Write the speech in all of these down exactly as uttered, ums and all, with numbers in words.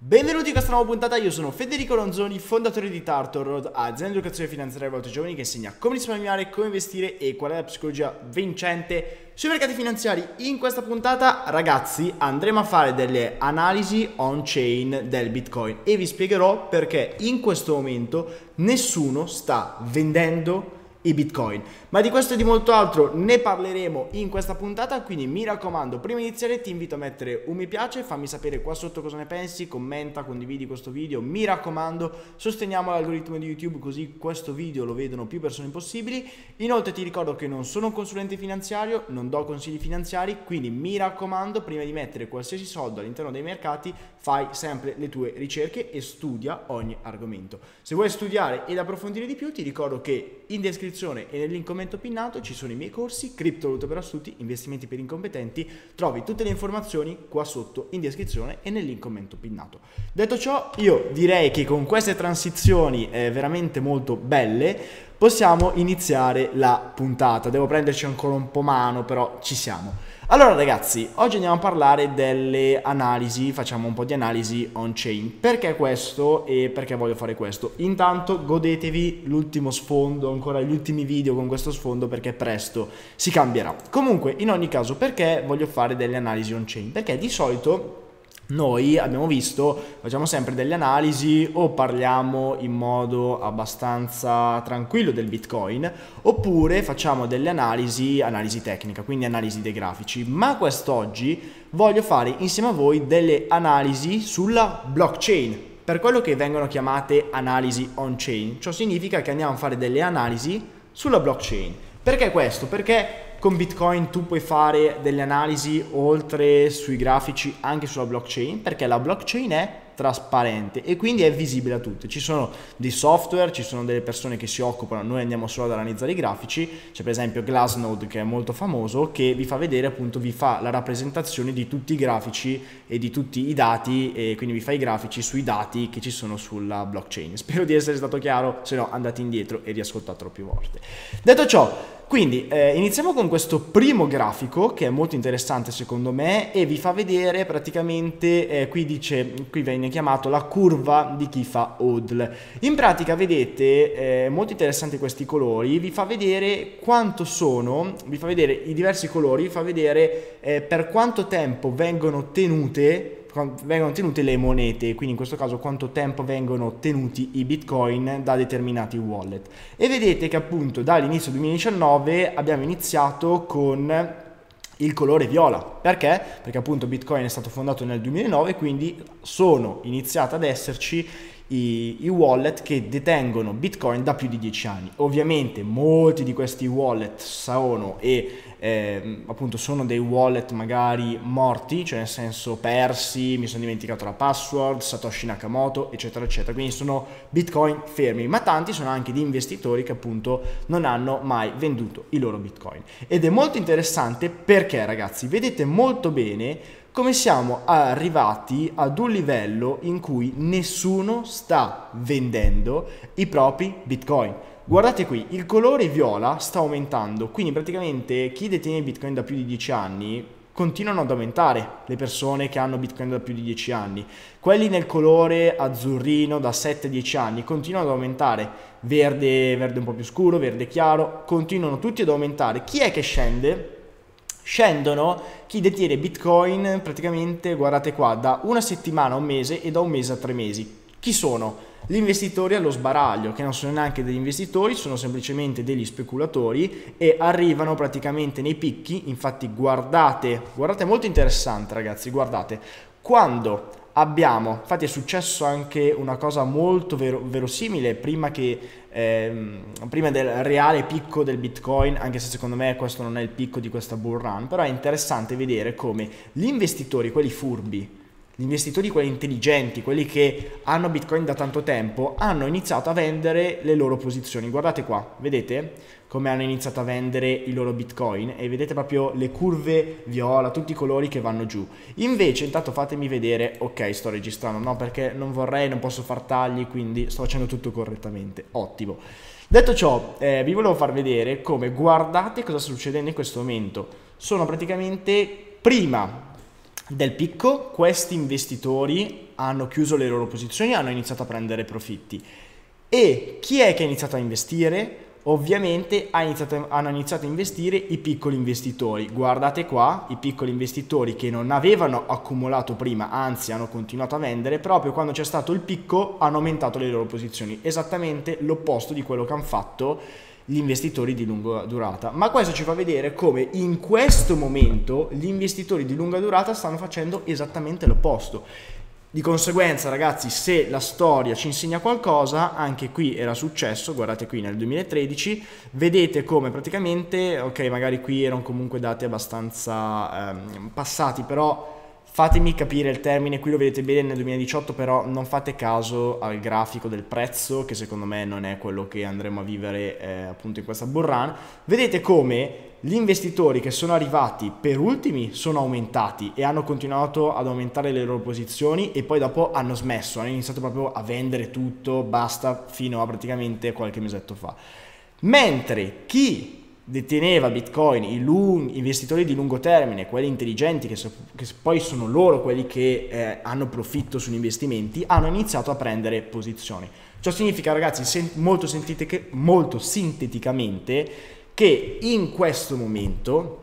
Benvenuti in questa nuova puntata, io sono Federico Ronzoni, fondatore di Tartor, azienda di educazione finanziaria per giovani che insegna come risparmiare, come investire e qual è la psicologia vincente sui mercati finanziari. In questa puntata, ragazzi, andremo a fare delle analisi on-chain del Bitcoin e vi spiegherò perché in questo momento nessuno sta vendendo i Bitcoin. Ma di questo e di molto altro ne parleremo in questa puntata, quindi mi raccomando, prima di iniziare ti invito a mettere un mi piace, fammi sapere qua sotto cosa ne pensi, commenta, condividi questo video, mi raccomando, sosteniamo l'algoritmo di YouTube così questo video lo vedono più persone possibili. Inoltre ti ricordo che non sono un consulente finanziario, non do consigli finanziari, quindi mi raccomando, prima di mettere qualsiasi soldo all'interno dei mercati, fai sempre le tue ricerche e studia ogni argomento. Se vuoi studiare ed approfondire di più, ti ricordo che in descrizione e nel link commento pinnato ci sono i miei corsi Criptovaluta per astuti, investimenti per incompetenti. Trovi tutte le informazioni qua sotto in descrizione e nel link commento pinnato. Detto ciò, io direi che con queste transizioni eh, veramente molto belle possiamo iniziare la puntata. Devo prenderci ancora un po' mano, però ci siamo. Allora ragazzi, oggi andiamo a parlare delle analisi, facciamo un po' di analisi on-chain. Perché questo e perché voglio fare questo? Intanto godetevi l'ultimo sfondo, ancora gli ultimi video con questo sfondo perché presto si cambierà. Comunque, in ogni caso, perché voglio fare delle analisi on-chain? Perché di solito noi abbiamo visto, facciamo sempre delle analisi o parliamo in modo abbastanza tranquillo del Bitcoin oppure facciamo delle analisi, analisi tecnica, quindi analisi dei grafici, ma quest'oggi voglio fare insieme a voi delle analisi sulla blockchain, per quello che vengono chiamate analisi on-chain. Ciò significa che andiamo a fare delle analisi sulla blockchain. Perché questo? Perché con Bitcoin tu puoi fare delle analisi oltre sui grafici anche sulla blockchain, perché la blockchain è trasparente e quindi è visibile a tutti. Ci sono dei software, ci sono delle persone che si occupano, noi andiamo solo ad analizzare i grafici. C'è per esempio Glassnode, che è molto famoso, che vi fa vedere, appunto, vi fa la rappresentazione di tutti i grafici e di tutti i dati, e quindi vi fa i grafici sui dati che ci sono sulla blockchain. Spero di essere stato chiaro, se no andate indietro e riascoltatelo più volte. Detto ciò, quindi eh, iniziamo con questo primo grafico che è molto interessante secondo me e vi fa vedere praticamente, eh, qui dice, qui viene chiamato la curva di chi fa hodl. In pratica vedete, eh, molto interessanti questi colori, vi fa vedere quanto sono, vi fa vedere i diversi colori, vi fa vedere eh, per quanto tempo vengono tenute vengono tenute le monete, quindi in questo caso quanto tempo vengono tenuti i bitcoin da determinati wallet. E vedete che appunto dall'inizio duemiladiciannove abbiamo iniziato con il colore viola. Perché? Perché appunto Bitcoin è stato fondato nel duemilanove, quindi sono iniziate ad esserci I, i wallet che detengono Bitcoin da più di dieci anni. Ovviamente molti di questi wallet sono e eh, appunto sono dei wallet magari morti, cioè nel senso persi, mi sono dimenticato la password, Satoshi Nakamoto, eccetera eccetera, quindi sono Bitcoin fermi, ma tanti sono anche di investitori che appunto non hanno mai venduto i loro Bitcoin. Ed è molto interessante perché, ragazzi, vedete molto bene come siamo arrivati ad un livello in cui nessuno sta vendendo i propri Bitcoin. Guardate qui, il colore viola sta aumentando, quindi praticamente chi detiene Bitcoin da più di dieci anni continuano ad aumentare, le persone che hanno Bitcoin da più di dieci anni. Quelli nel colore azzurrino da sette dieci anni continuano ad aumentare, verde, verde un po' più scuro, verde chiaro, continuano tutti ad aumentare. Chi è che scende? Scendono chi detiene Bitcoin praticamente, guardate qua, da una settimana a un mese e da un mese a tre mesi. Chi sono? Gli investitori allo sbaraglio, che non sono neanche degli investitori, sono semplicemente degli speculatori e arrivano praticamente nei picchi. Infatti guardate, guardate, è molto interessante ragazzi, guardate, quando abbiamo, infatti è successo anche una cosa molto vero, verosimile prima che ehm, prima del reale picco del Bitcoin, anche se secondo me questo non è il picco di questa bull run, però è interessante vedere come gli investitori, quelli furbi, gli investitori, quelli intelligenti, quelli che hanno Bitcoin da tanto tempo, hanno iniziato a vendere le loro posizioni. Guardate qua, vedete come hanno iniziato a vendere i loro Bitcoin e vedete proprio le curve viola, tutti i colori che vanno giù. Invece, intanto fatemi vedere, ok, sto registrando, no, perché non vorrei, non posso far tagli, quindi sto facendo tutto correttamente, ottimo. Detto ciò, eh, vi volevo far vedere come, guardate cosa sta succedendo in questo momento. Sono praticamente prima del picco, questi investitori hanno chiuso le loro posizioni, hanno iniziato a prendere profitti. E chi è che ha iniziato a investire? Ovviamente ha iniziato, hanno iniziato a investire i piccoli investitori. Guardate qua, i piccoli investitori che non avevano accumulato prima, anzi hanno continuato a vendere, proprio quando c'è stato il picco hanno aumentato le loro posizioni, esattamente l'opposto di quello che hanno fatto gli investitori di lunga durata. Ma questo ci fa vedere come in questo momento gli investitori di lunga durata stanno facendo esattamente l'opposto. Di conseguenza, ragazzi, se la storia ci insegna qualcosa, anche qui era successo, guardate qui nel duemilatredici, vedete come praticamente, ok, magari qui erano comunque dati abbastanza ehm, passati, però fatemi capire il termine, qui lo vedete bene nel duemiladiciotto, però non fate caso al grafico del prezzo, che secondo me non è quello che andremo a vivere eh, appunto in questa bull run. Vedete come gli investitori che sono arrivati per ultimi sono aumentati e hanno continuato ad aumentare le loro posizioni e poi dopo hanno smesso, hanno iniziato proprio a vendere tutto, basta, fino a praticamente qualche mesetto fa. Mentre chi deteneva Bitcoin, i lung- investitori di lungo termine, quelli intelligenti, che, so- che poi sono loro quelli che eh, hanno profitto sugli investimenti, hanno iniziato a prendere posizioni. Ciò significa, ragazzi, sen- molto, sentite che- molto sinteticamente, che in questo momento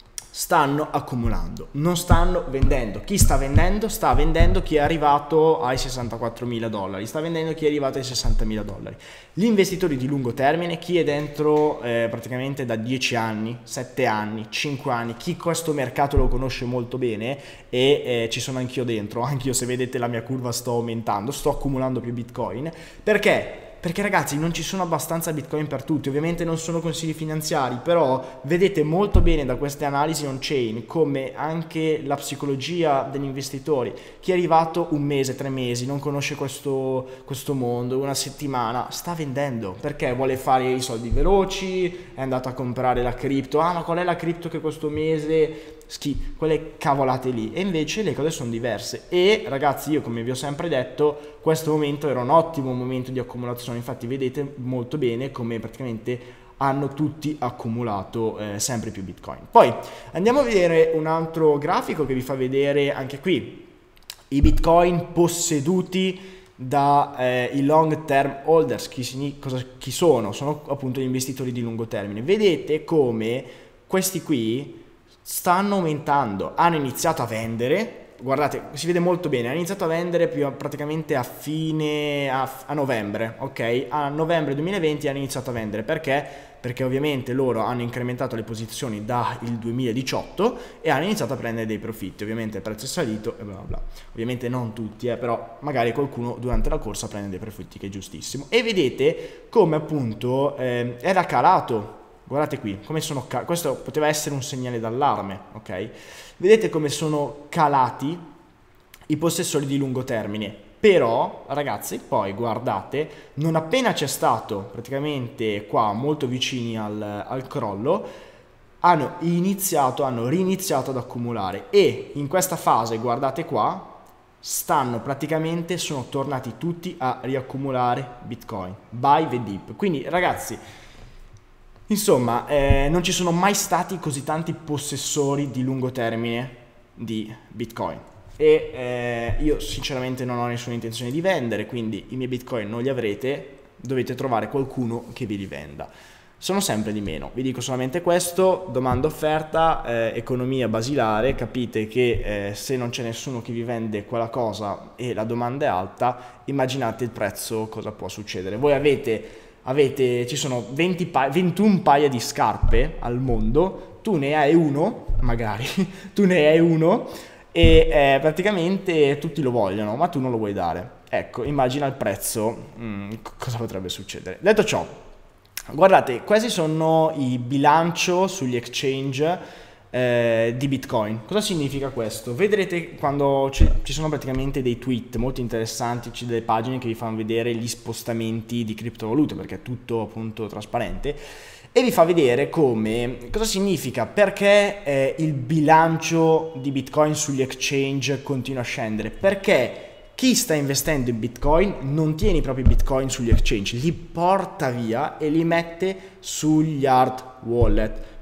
stanno accumulando, non stanno vendendo. Chi sta vendendo? Sta vendendo chi è arrivato ai sessantaquattromila dollari, sta vendendo chi è arrivato ai sessantamila dollari. Gli investitori di lungo termine, chi è dentro eh, praticamente da dieci anni, sette anni, cinque anni, chi questo mercato lo conosce molto bene e eh, ci sono anch'io dentro, anch'io, se vedete la mia curva sto aumentando, sto accumulando più Bitcoin. Perché? Perché, ragazzi, non ci sono abbastanza Bitcoin per tutti. Ovviamente non sono consigli finanziari, però vedete molto bene da queste analisi on-chain come anche la psicologia degli investitori. Chi è arrivato un mese, tre mesi, non conosce questo, questo mondo, una settimana, sta vendendo perché vuole fare i soldi veloci, è andato a comprare la cripto. Ah, ma qual è la cripto che questo mese... Schi, quelle cavolate lì. E invece le cose sono diverse. E, ragazzi, io come vi ho sempre detto, questo momento era un ottimo momento di accumulazione. Infatti vedete molto bene come praticamente hanno tutti accumulato eh, sempre più Bitcoin. Poi andiamo a vedere un altro grafico che vi fa vedere anche qui i Bitcoin posseduti da eh, i long term holders. Chi, cosa, chi sono? Sono appunto gli investitori di lungo termine. Vedete come questi qui stanno aumentando, hanno iniziato a vendere, guardate, si vede molto bene, hanno iniziato a vendere più a, praticamente a fine, a, a novembre, ok? A novembre duemilaventi hanno iniziato a vendere, perché? Perché ovviamente loro hanno incrementato le posizioni dal duemiladiciotto e hanno iniziato a prendere dei profitti, ovviamente il prezzo è salito e bla bla bla, ovviamente non tutti, eh, però magari qualcuno durante la corsa prende dei profitti, che è giustissimo, e vedete come appunto eh, era calato. Guardate qui, come sono calati, questo poteva essere un segnale d'allarme, ok? Vedete come sono calati i possessori di lungo termine, però, ragazzi, poi guardate, non appena c'è stato, praticamente qua, molto vicini al, al crollo, hanno iniziato, hanno riniziato ad accumulare e in questa fase, guardate qua, stanno praticamente, sono tornati tutti a riaccumulare Bitcoin, buy the dip. Quindi, ragazzi, insomma, eh, non ci sono mai stati così tanti possessori di lungo termine di Bitcoin e eh, io sinceramente non ho nessuna intenzione di vendere, quindi i miei Bitcoin non li avrete, dovete trovare qualcuno che vi li venda. Sono sempre di meno, vi dico solamente questo, domanda offerta, eh, economia basilare, capite che eh, se non c'è nessuno che vi vende quella cosa e la domanda è alta, immaginate il prezzo cosa può succedere. Voi avete... Avete, ci sono venti pa- ventuno paia di scarpe al mondo, tu ne hai uno, magari, tu ne hai uno e eh, praticamente tutti lo vogliono, ma tu non lo vuoi dare. Ecco, immagina il prezzo, mm, cosa potrebbe succedere. Detto ciò, guardate, questi sono i bilancio sugli exchange Eh, di Bitcoin. Cosa significa questo? Vedrete quando ci, ci sono praticamente dei tweet molto interessanti, c'è delle pagine che vi fanno vedere gli spostamenti di criptovalute, perché è tutto appunto trasparente, e vi fa vedere come, cosa significa, perché eh, il bilancio di Bitcoin sugli exchange continua a scendere, perché chi sta investendo in Bitcoin non tiene i propri Bitcoin sugli exchange, li porta via e li mette sugli hard wallet.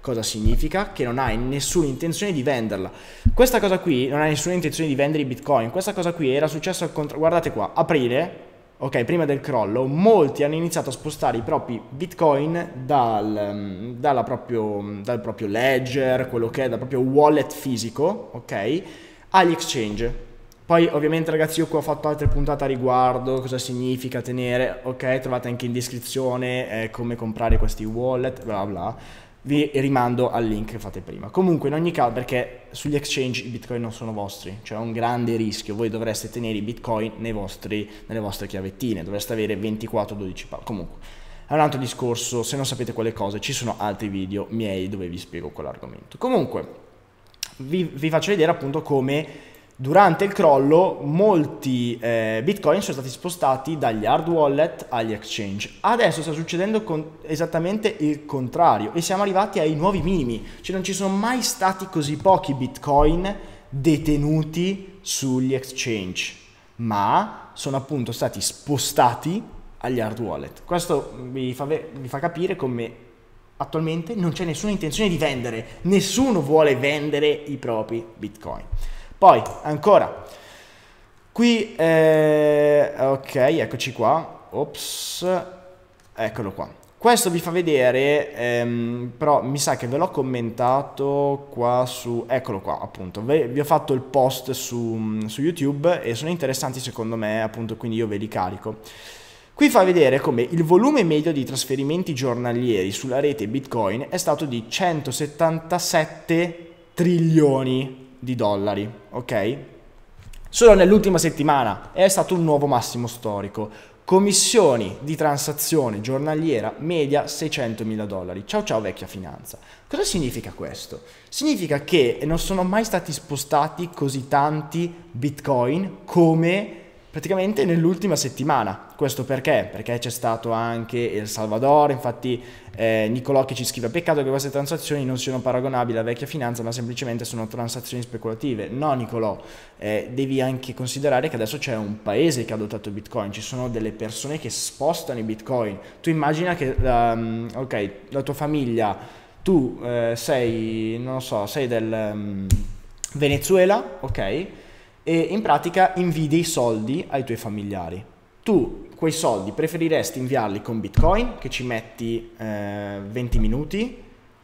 Cosa significa? Che non hai nessuna intenzione di venderla. Questa cosa qui, non hai nessuna intenzione di vendere i bitcoin, questa cosa qui era successa al contrario. Guardate qua, aprile, ok, prima del crollo, molti hanno iniziato a spostare i propri bitcoin dal, dalla proprio, dal proprio ledger, quello che è, dal proprio wallet fisico, ok, agli exchange. Poi ovviamente ragazzi io qua ho fatto altre puntate a riguardo, cosa significa tenere, ok, trovate anche in descrizione eh, come comprare questi wallet, bla bla, vi rimando al link che fate prima. Comunque in ogni caso, perché sugli exchange i bitcoin non sono vostri, cioè è un grande rischio, voi dovreste tenere i bitcoin nei vostri, nelle vostre chiavettine, dovreste avere ventiquattro dodici pal. Comunque è un altro discorso, se non sapete quelle cose ci sono altri video miei dove vi spiego quell'argomento. Comunque vi, vi faccio vedere appunto come durante il crollo molti eh, bitcoin sono stati spostati dagli hard wallet agli exchange. Adesso sta succedendo con esattamente il contrario e siamo arrivati ai nuovi minimi, cioè non ci sono mai stati così pochi bitcoin detenuti sugli exchange, ma sono appunto stati spostati agli hard wallet. Questo vi fa, vi fa capire come attualmente non c'è nessuna intenzione di vendere, nessuno vuole vendere i propri bitcoin. Poi ancora qui eh, ok, eccoci qua, ops, eccolo qua. Questo vi fa vedere ehm, però mi sa che ve l'ho commentato qua su, eccolo qua appunto, vi ho fatto il post su, su YouTube e sono interessanti secondo me, appunto, quindi io ve li carico. Qui fa vedere come il volume medio di trasferimenti giornalieri sulla rete Bitcoin è stato di centosettantasette trilioni di dollari, ok? Solo nell'ultima settimana è stato un nuovo massimo storico. Commissioni di transazione giornaliera media seicentomila dollari. Ciao ciao vecchia finanza. Cosa significa questo? Significa che non sono mai stati spostati così tanti bitcoin come praticamente nell'ultima settimana. Questo perché? Perché c'è stato anche El Salvador, infatti eh, Nicolò che ci scrive: peccato che queste transazioni non siano paragonabili alla vecchia finanza, ma semplicemente sono transazioni speculative. No Nicolò, eh, devi anche considerare che adesso c'è un paese che ha adottato Bitcoin, ci sono delle persone che spostano i Bitcoin. Tu immagina che um, ok, la tua famiglia, tu eh, sei, non lo so, sei del um, Venezuela, ok? E in pratica invii i soldi ai tuoi familiari. Tu quei soldi preferiresti inviarli con Bitcoin, che ci metti eh, venti minuti,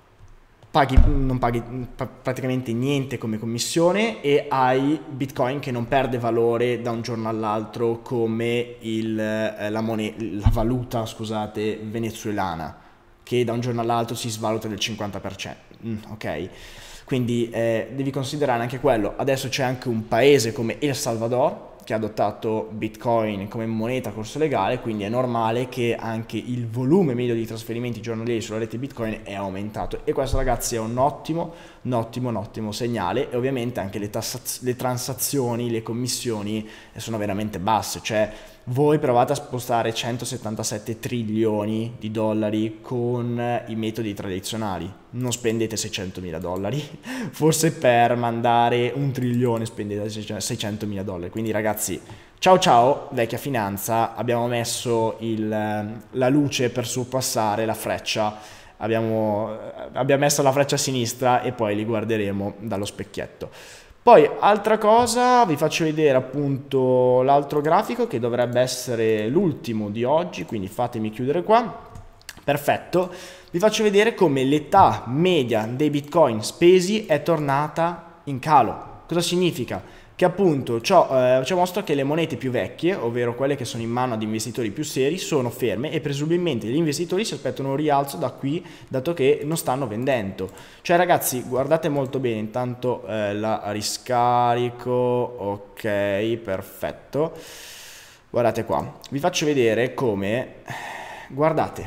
paghi, non paghi praticamente niente come commissione e hai Bitcoin che non perde valore da un giorno all'altro come il, eh, la, moneta, la valuta scusate, venezuelana, che da un giorno all'altro si svaluta del cinquanta per cento. Mm, ok? Quindi eh, devi considerare anche quello. Adesso c'è anche un paese come El Salvador che ha adottato Bitcoin come moneta a corso legale, quindi è normale che anche il volume medio di trasferimenti giornalieri sulla rete Bitcoin è aumentato, e questo ragazzi è un ottimo, un ottimo, un ottimo segnale. E ovviamente anche le, le transazioni, le commissioni sono veramente basse, cioè voi provate a spostare centosettantasette trilioni di dollari con i metodi tradizionali, non spendete seicentomila dollari, forse per mandare un trilione spendete seicentomila dollari, quindi ragazzi ciao ciao vecchia finanza, abbiamo messo il, la luce per sorpassare la freccia, abbiamo, abbiamo messo la freccia a sinistra e poi li guarderemo dallo specchietto. Poi altra cosa, vi faccio vedere appunto l'altro grafico che dovrebbe essere l'ultimo di oggi, quindi fatemi chiudere qua. Perfetto, vi faccio vedere come l'età media dei bitcoin spesi è tornata in calo. Cosa significa? Che appunto ciò, eh, ciò mostra che le monete più vecchie, ovvero quelle che sono in mano ad investitori più seri, sono ferme e presumibilmente gli investitori si aspettano un rialzo da qui, dato che non stanno vendendo. Cioè ragazzi, guardate molto bene, intanto eh, la riscarico, ok, perfetto. Guardate qua, vi faccio vedere come, guardate,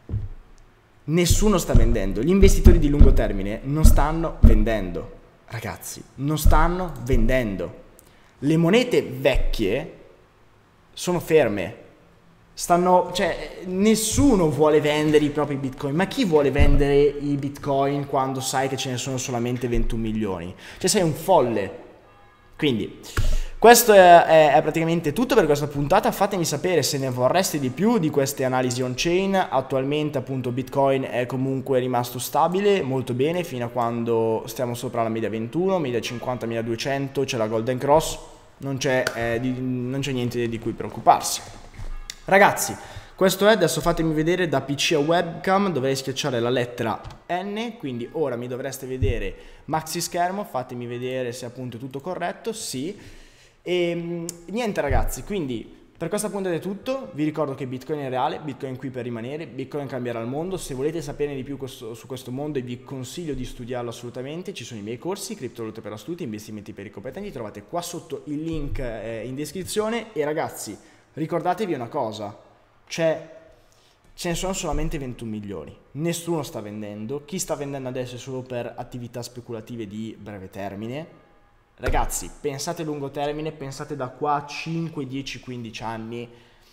nessuno sta vendendo, gli investitori di lungo termine non stanno vendendo. Ragazzi, non stanno vendendo. Le monete vecchie sono ferme. Stanno, cioè, nessuno vuole vendere i propri bitcoin. Ma chi vuole vendere i bitcoin quando sai che ce ne sono solamente ventuno milioni? Cioè, sei un folle. Quindi, questo è, è, è praticamente tutto per questa puntata. Fatemi sapere se ne vorreste di più di queste analisi on-chain. Attualmente appunto Bitcoin è comunque rimasto stabile, molto bene, fino a quando stiamo sopra la media ventuno, media cinquanta, media duecento, c'è la Golden Cross, non c'è, eh, di, non c'è niente di cui preoccuparsi. Ragazzi, questo è, adesso fatemi vedere da P C a webcam, dovrei schiacciare la lettera N, quindi ora mi dovreste vedere maxi schermo, fatemi vedere se appunto è tutto corretto, sì. E niente ragazzi, quindi per questa puntata è tutto, vi ricordo che Bitcoin è reale, Bitcoin è qui per rimanere, Bitcoin cambierà il mondo. Se volete saperne di più questo, su questo mondo, e vi consiglio di studiarlo assolutamente, ci sono i miei corsi, criptovalute per astuti, investimenti per i competenti, trovate qua sotto il link eh, in descrizione. E ragazzi, ricordatevi una cosa, c'è, ce ne sono solamente ventuno milioni, nessuno sta vendendo, chi sta vendendo adesso è solo per attività speculative di breve termine. Ragazzi, pensate a lungo termine, pensate da qua a cinque, dieci, quindici anni.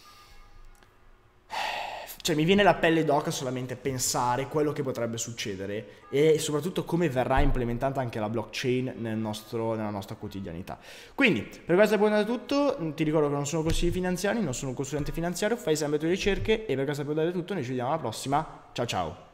Cioè mi viene la pelle d'oca solamente pensare quello che potrebbe succedere e soprattutto come verrà implementata anche la blockchain nel nostro, nella nostra quotidianità. Quindi per questa puntata è tutto, ti ricordo che non sono consigli finanziari, non sono un consulente finanziario, fai sempre le tue ricerche, e per questa puntata è tutto, noi ci vediamo alla prossima, ciao ciao!